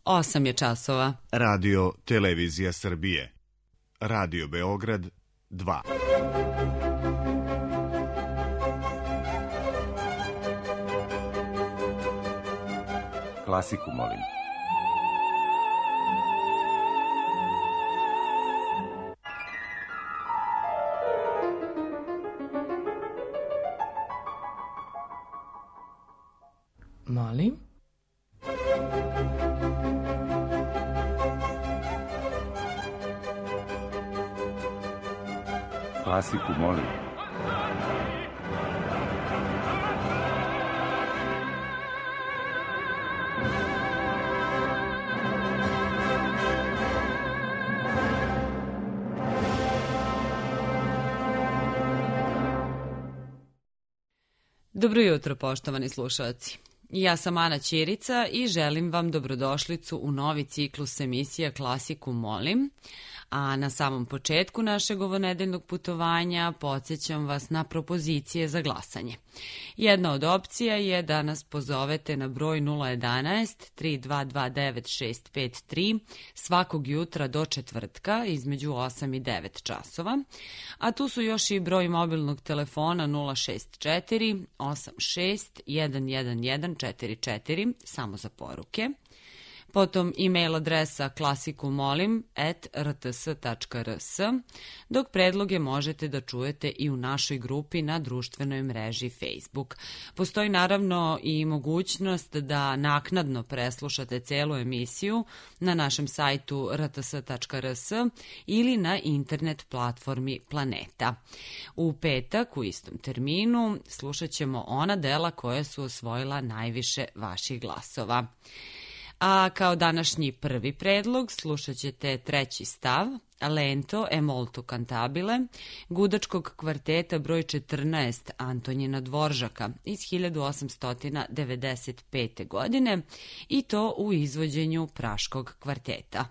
8 je časova. Radio Televizija Srbije. Radio Beograd 2. Klasiku molim. Molim? Klasiku molim. Dobro jutro, poštovani slušalci. Ja sam Ana Ćirica i želim vam dobrodošlicu u novi ciklus emisija Klasiku molim. A na samom početku našeg ovonedeljnog putovanja podsjećam vas na propozicije za glasanje. Jedna od opcija je da nas pozovete na broj 011 3229 653 svakog jutra do četvrtka između 8 i 9 časova, a tu su još i broj mobilnog telefona 064 86 11144 samo za poruke. Potom e-mail adresa klasikumolim@rts.rs, dok predloge možete da čujete i u našoj grupi na društvenoj mreži Facebook. Postoji naravno i mogućnost da naknadno preslušate celu emisiju na našem sajtu rts.rs ili na internet platformi Planeta. U petak u istom terminu slušat ćemo ona dela koja su osvojila najviše vaših glasova. A kao današnji prvi predlog slušat ćete treći stav, Lento e molto cantabile, gudačkog kvarteta broj 14 Antonjina Dvoržaka iz 1895. godine i to u izvođenju Praškog kvarteta.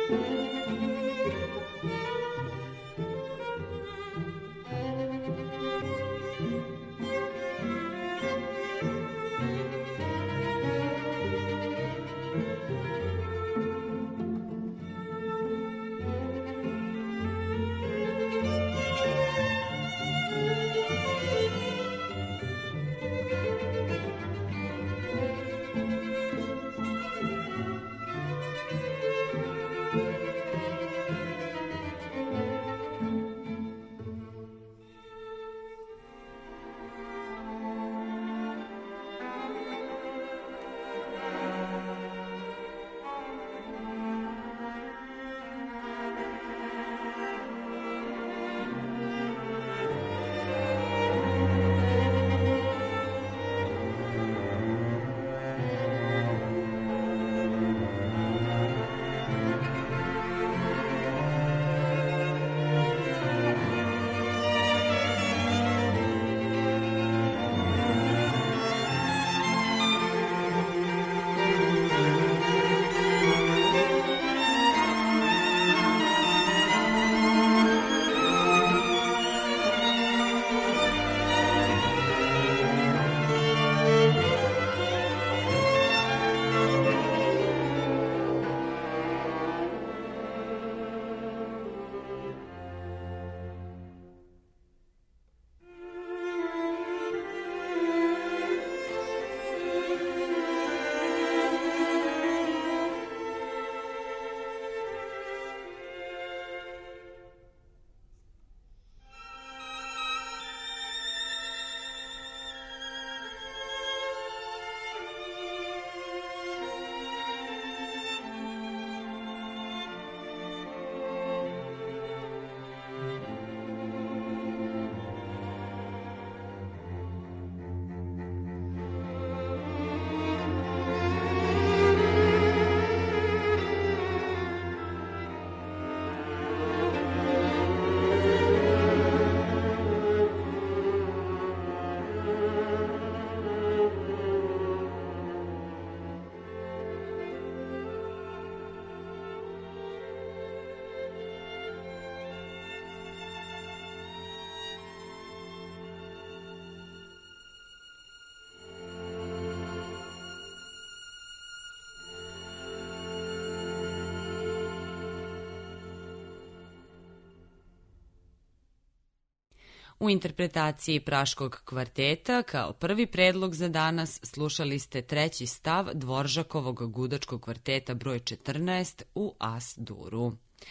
U interpretaciji Praškog kvarteta kao prvi predlog za danas slušali ste treći stav Dvoržakovog gudačkog kvarteta broj 14 u As-duru.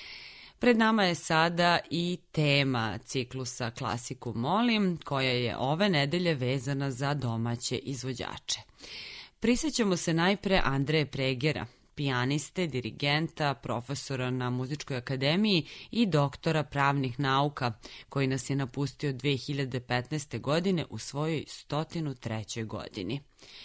Pred nama je sada i tema ciklusa Klasiku molim, koja je ove nedelje vezana za domaće izvođače. Prisjećamo se najpre Andreje Pregera, pijaniste, dirigenta, profesora na Muzičkoj akademiji i doktora pravnih nauka, koji nas je napustio 2015. godine u svojoj 103. godini.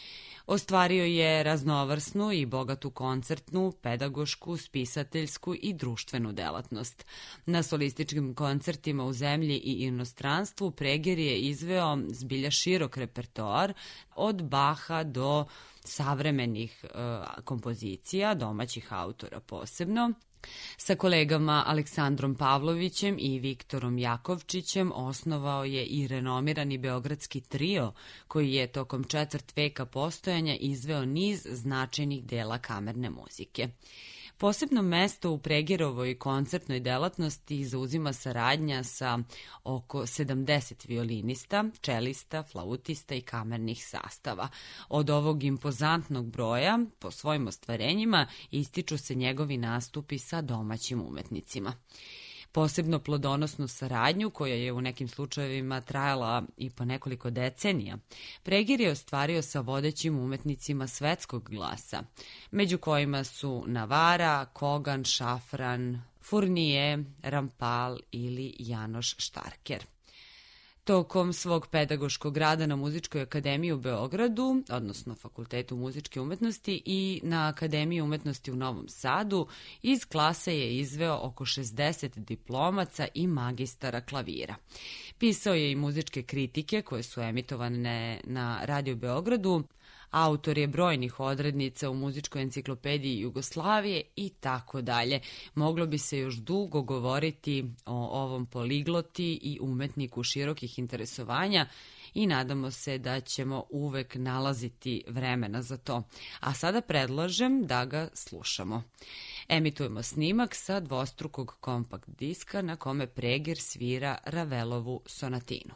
Ostvario je raznovrsnu i bogatu koncertnu, pedagošku, spisateljsku i društvenu delatnost. Na solističkim koncertima u zemlji i inostranstvu Preger je izveo zbilja širok repertoar od Baha do savremenih kompozicija, domaćih autora posebno. Sa kolegama Aleksandrom Pavlovićem i Viktorom Jakovčićem osnovao je i renomirani beogradski trio, koji je tokom četvrt veka postojanja izveo niz značajnih dela kamerne muzike. Posebno mesto u Pregerovoj koncertnoj delatnosti zauzima saradnja sa oko 70 violinista, čelista, flautista i kamernih sastava. Od ovog impozantnog broja, po svojim ostvarenjima, ističu se njegovi nastupi sa domaćim umetnicima. Posebno plodonosnu saradnju, koja je u nekim slučajevima trajala i po nekoliko decenija, Preger je ostvario sa vodećim umetnicima svetskog glasa, među kojima su Navara, Kogan, Šafran, Fournier, Rampal ili Janoš Štarker. Tokom svog pedagoškog rada na Muzičkoj akademiji u Beogradu, odnosno Fakultetu muzičke umetnosti i na Akademiji umetnosti u Novom Sadu, iz klase je izveo oko 60 diplomaca i magistara klavira. Pisao je i muzičke kritike koje su emitovane na Radio Beogradu, Autor je brojnih odrednica u muzičkoj enciklopediji Jugoslavije i tako dalje. Moglo bi se još dugo govoriti o ovom poligloti i umetniku širokih interesovanja i nadamo se da ćemo uvek nalaziti vremena za to. A sada predlažem da ga slušamo. Emitujemo snimak sa dvostrukog kompakt diska na kome Preger svira Ravelovu sonatinu.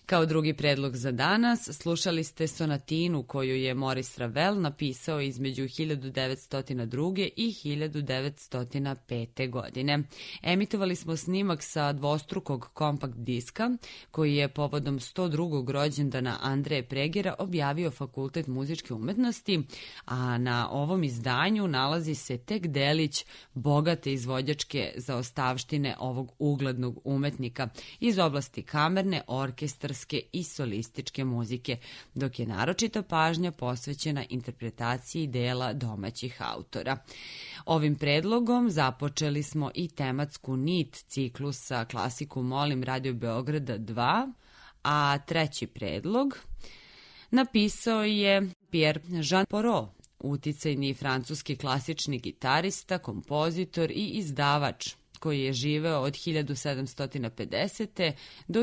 Kao drugi predlog za danas slušali ste sonatinu koju je Maurice Ravel napisao između 1902. i 1905. godine. Emitovali smo snimak sa dvostrukog kompakt diska koji je povodom 102. rođendana Andreje Pregera objavio Fakultet muzičke umetnosti, a na ovom izdanju nalazi se tek delić bogate izvođačke zaostavštine ovog uglednog umetnika iz oblasti kamerne, orkestarske i solističke muzike, dok je naročita pažnja posvećena interpretaciji dela domaćih autora. Ovim predlogom započeli smo i tematsku nit ciklusa Klasiku molim Radio Beograda 2, a treći predlog napisao je Pierre-Jean Porot, uticajni francuski klasični gitarista, kompozitor i izdavač koji je živeo od 1750. do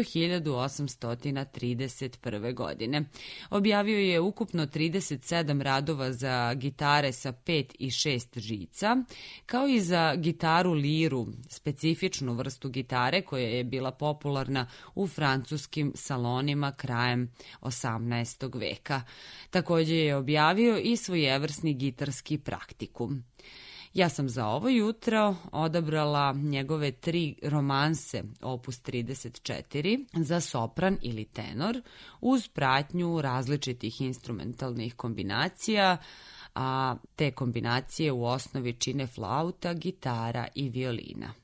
1831. godine. Objavio je ukupno 37 radova za gitare sa 5 i 6 žica, kao i za gitaru liru, specifičnu vrstu gitare koja je bila popularna u francuskim salonima krajem 18. veka. Također je objavio i svojevrsni gitarski praktikum. Ja sam za ovo jutro odabrala njegove 3 romanse, opus 34, za sopran ili tenor, uz pratnju različitih instrumentalnih kombinacija, a te kombinacije u osnovi čine flauta, gitara i violina.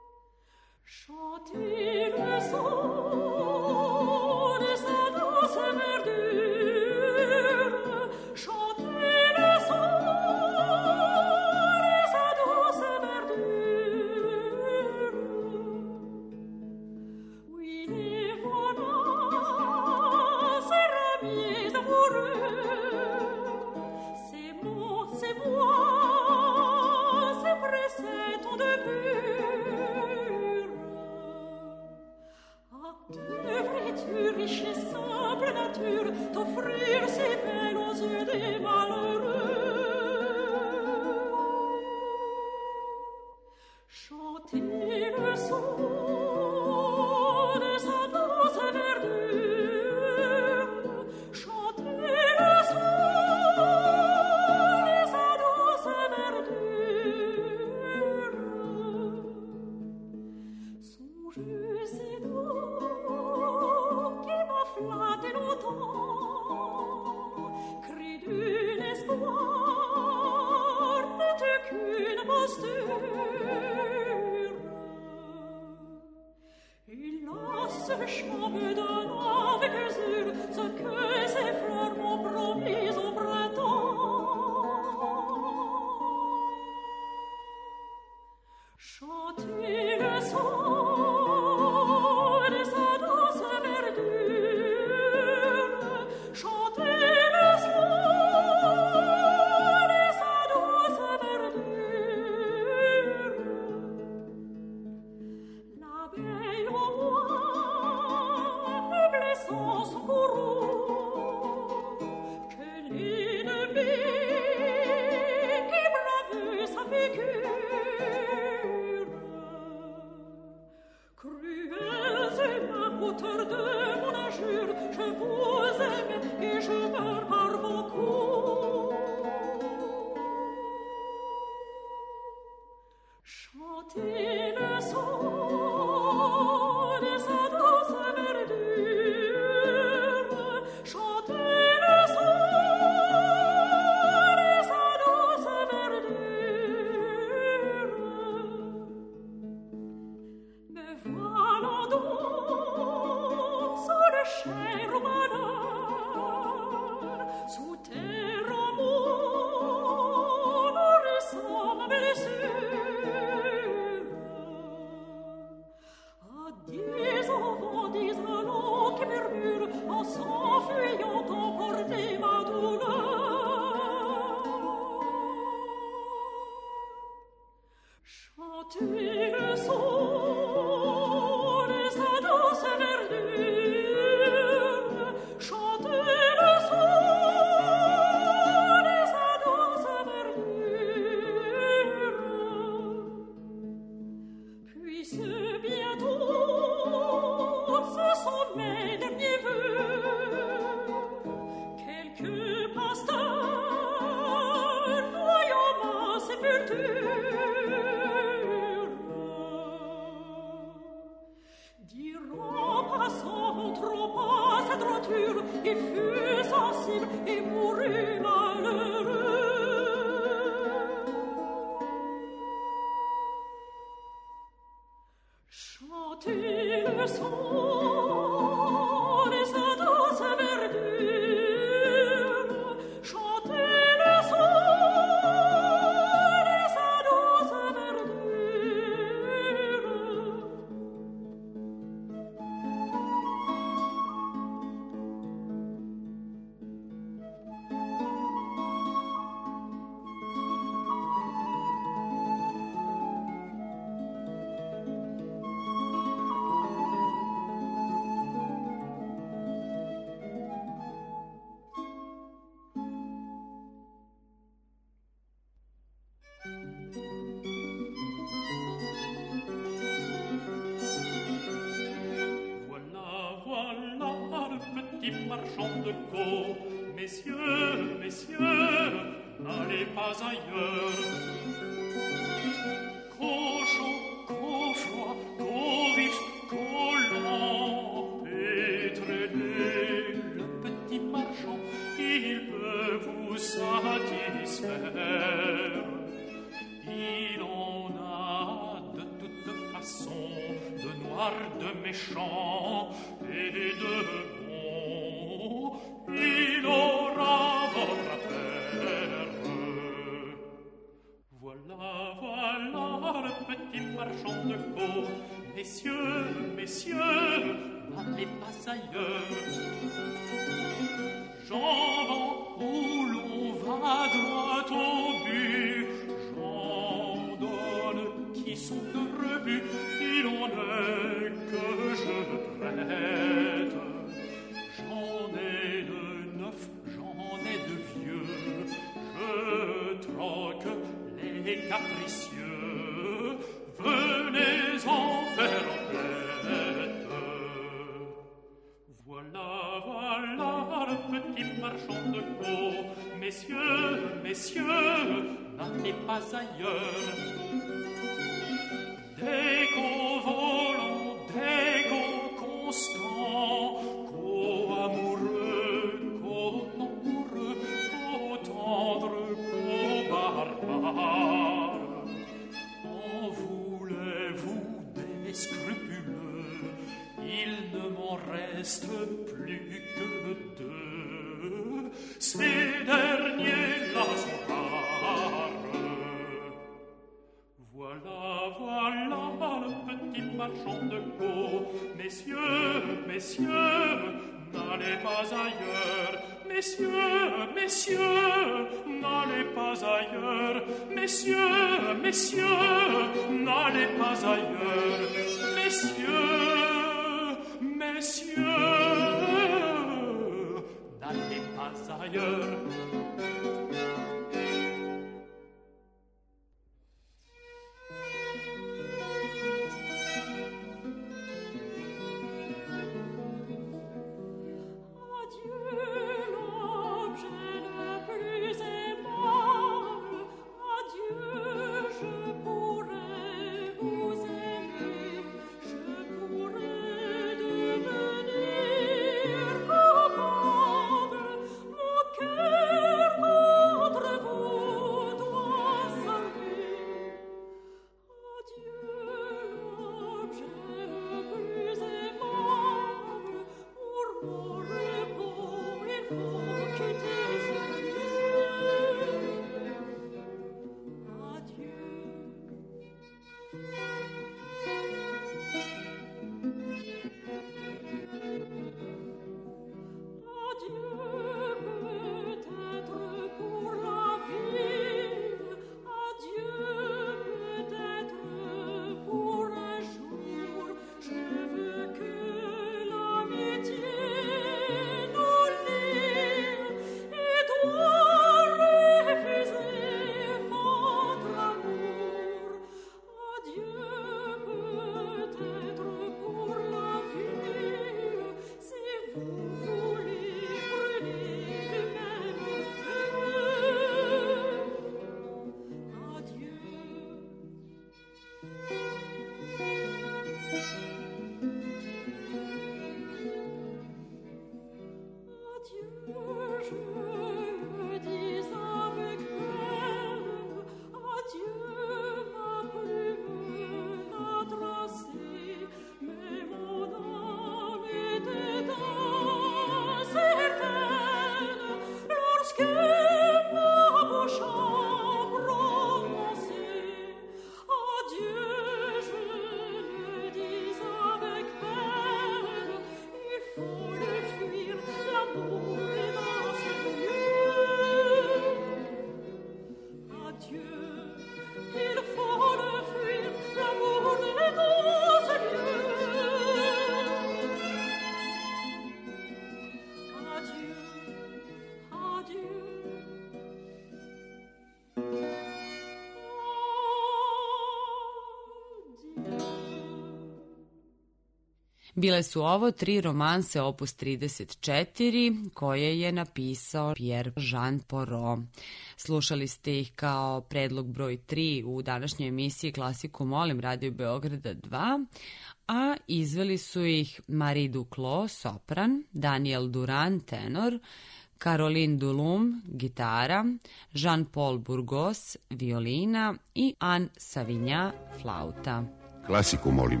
Bile su ovo 3 romanse opus 34 koje je napisao Pierre-Jean Porot. Slušali ste ih kao predlog broj 3 u današnjoj emisiji Klasiku molim Radio Beograda 2, a izveli su ih Marie Duclos, sopran, Daniel Duran, tenor, Caroline Dulum, gitara, Jean-Paul Burgos, violina i Anne Savignac, flauta. Klasiku molim.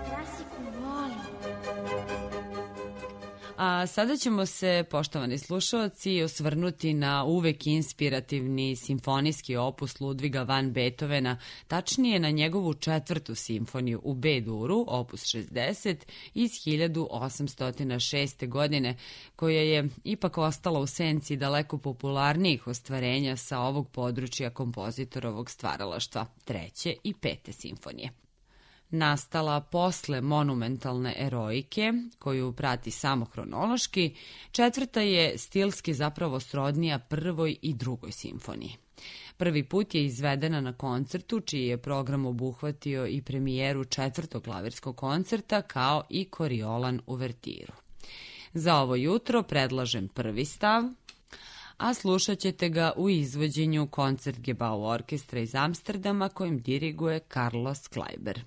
A sada ćemo se, poštovani slušalci, osvrnuti na uvek inspirativni simfonijski opus Ludviga van Beethovena, tačnije na njegovu 4. simfoniju u B-duru, opus 60, iz 1806. godine, koja je ipak ostala u senci daleko popularnijih ostvarenja sa ovog područja kompozitorovog stvaralaštva, 3. i 5. simfonije. Nastala posle monumentalne eroike, koju prati samo hronološki, 4. je stilski zapravo srodnija 1. i 2. simfoniji. Prvi put je izvedena na koncertu, čiji je program obuhvatio i premijeru 4. klavirskog koncerta, kao i Koriolan uvertiru. Za ovo jutro predlažem prvi stav, a slušat ćete ga u izvođenju Koncertgebau orkestra iz Amsterdama, kojim diriguje Carlos Kleiber.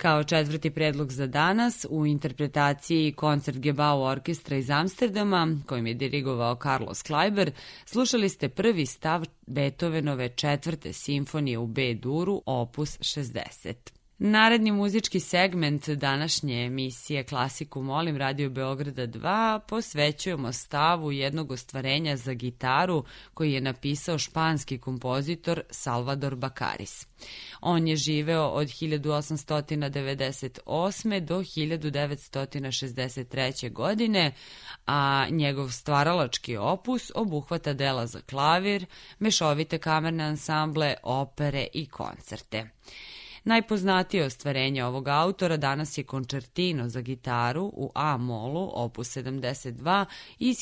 Kao četvrti predlog za danas, u interpretaciji Koncertgebouw orkestra iz Amsterdama, kojim je dirigovao Carlos Kleiber, slušali ste prvi stav Beethovenove četvrte simfonije u B-duru, opus 60. Naredni muzički segment današnje emisije Klasiku molim Radio Beograda 2 posvećujemo stavu jednog ostvarenja za gitaru koji je napisao španski kompozitor Salvador Bakaris. On je živeo od 1898. do 1963. godine, a njegov stvaralački opus obuhvata dela za klavir, mešovite kamerne ansamble, opere i koncerte. Najpoznatije ostvarenje ovog autora danas je končertino za gitaru u A-molu, opus 72 iz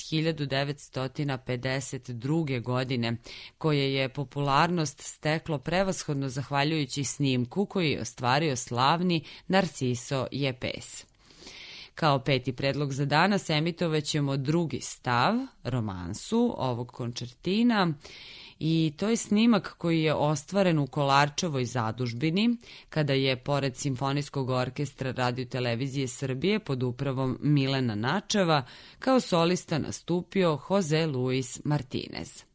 1952. godine, koje je popularnost steklo prevashodno zahvaljujući snimku koji je ostvario slavni Narciso Yepes. Kao peti predlog za danas emitovaćemo drugi stav, romansu ovog končertina, i to je snimak koji je ostvaren u Kolarčevoj zadužbini, kada je, pored Simfonijskog orkestra Radio-televizije Srbije pod upravom Milena Načeva, kao solista nastupio Jose Luis Martinez.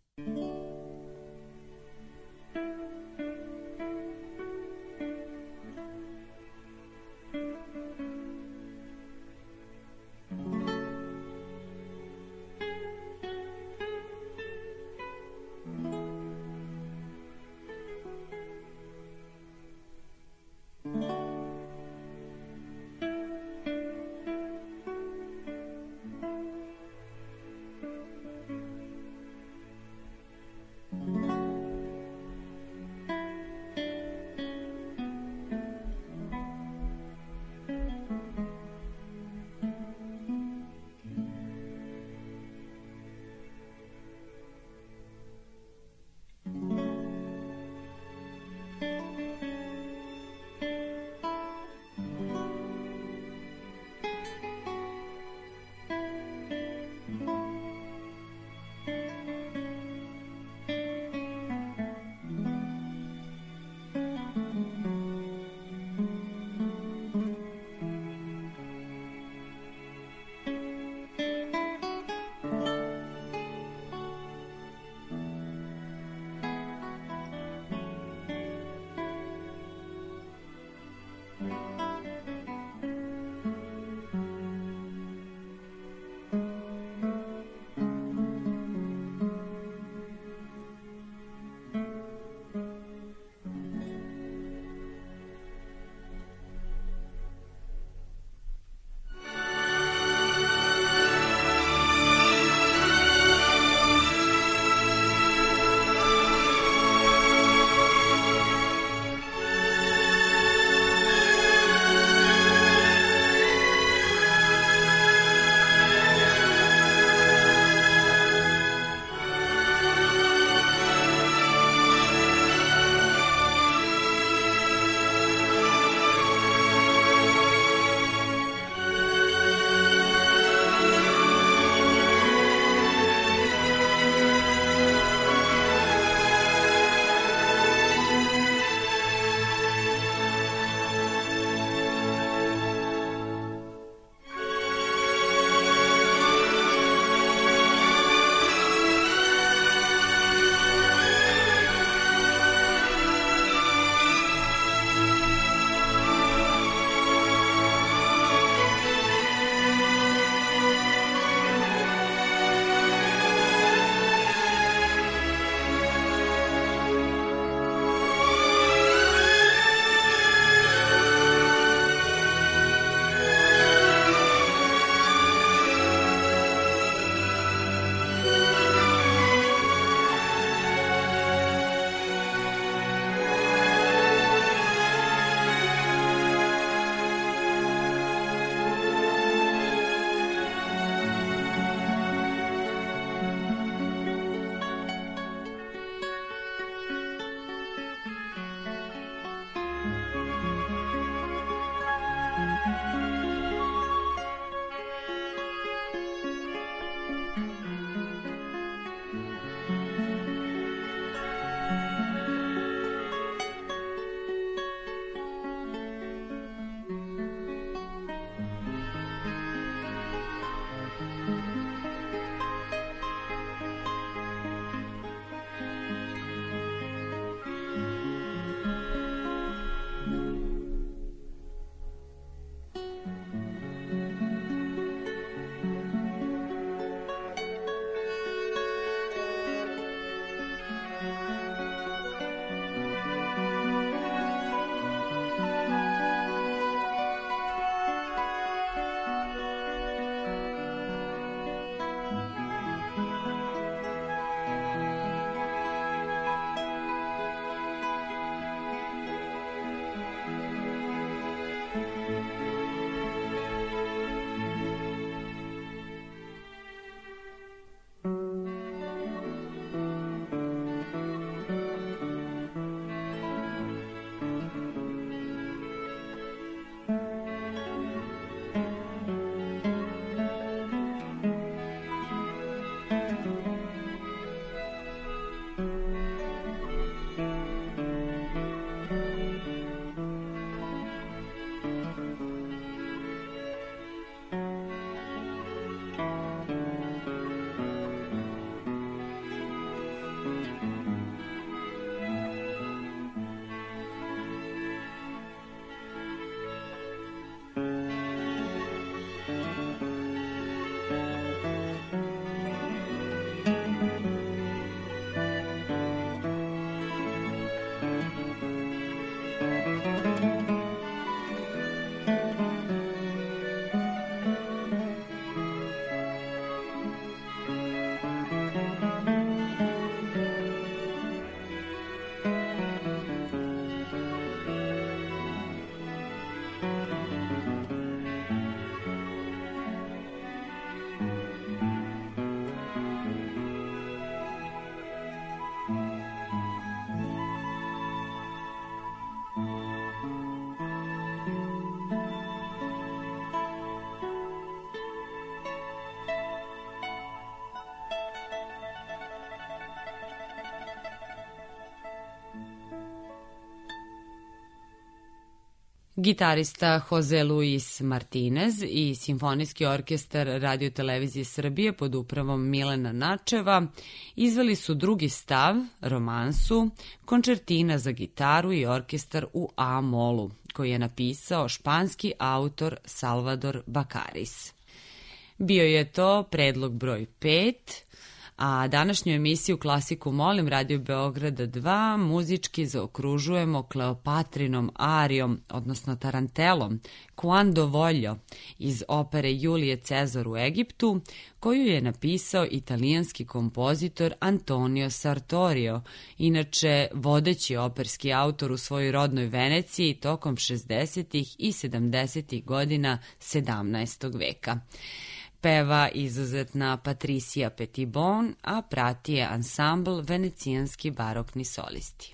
Gitarista Jose Luis Martinez i Simfonijski orkestar Radio-televizije Srbije pod upravom Milena Načeva izveli su drugi stav, romansu, končertina za gitaru i orkestar u A-molu, koji je napisao španski autor Salvador Bakaris. Bio je to predlog broj 5, a današnju emisiju Klasiku molim Radio Beograda 2 muzički zaokružujemo Kleopatrinom arijom, odnosno tarantelom, Quando voglio, iz opere Julije Cezar u Egiptu, koju je napisao italijanski kompozitor Antonio Sartorio, inače vodeći operski autor u svojoj rodnoj Veneciji tokom 60. i 70. godina 17. veka. Peva izuzetna Patricia Petitbon, a prati je ansambl Venecijanski barokni solisti.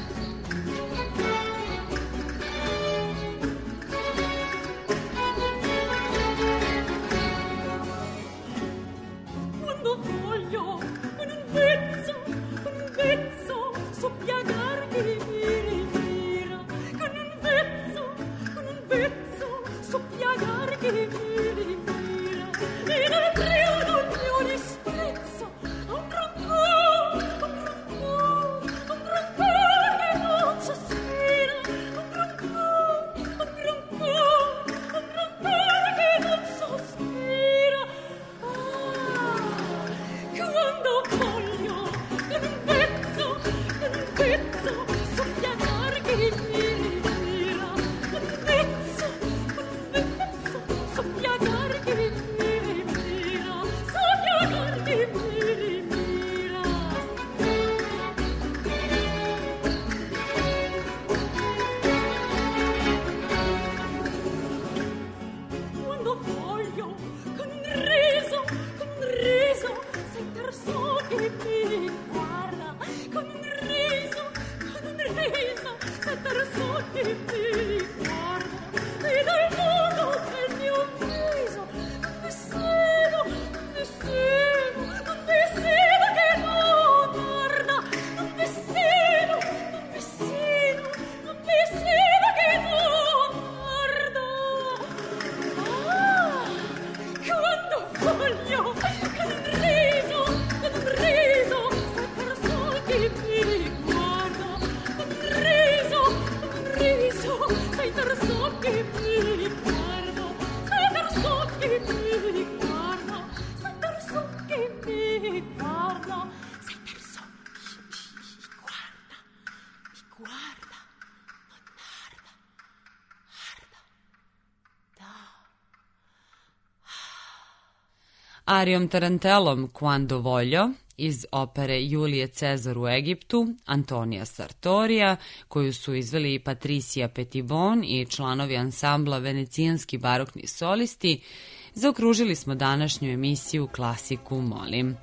Arijom tarantelom Quando voglio iz opere Julije Cezar u Egiptu, Antonija Sartorija, koju su izveli Patricia Petitbon i članovi ansambla Venecijanski barokni solisti, zaokružili smo današnju emisiju Klasiku molim.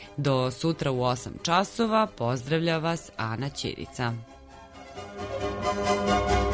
Do sutra u 8 časova pozdravlja vas Ana Ćirica.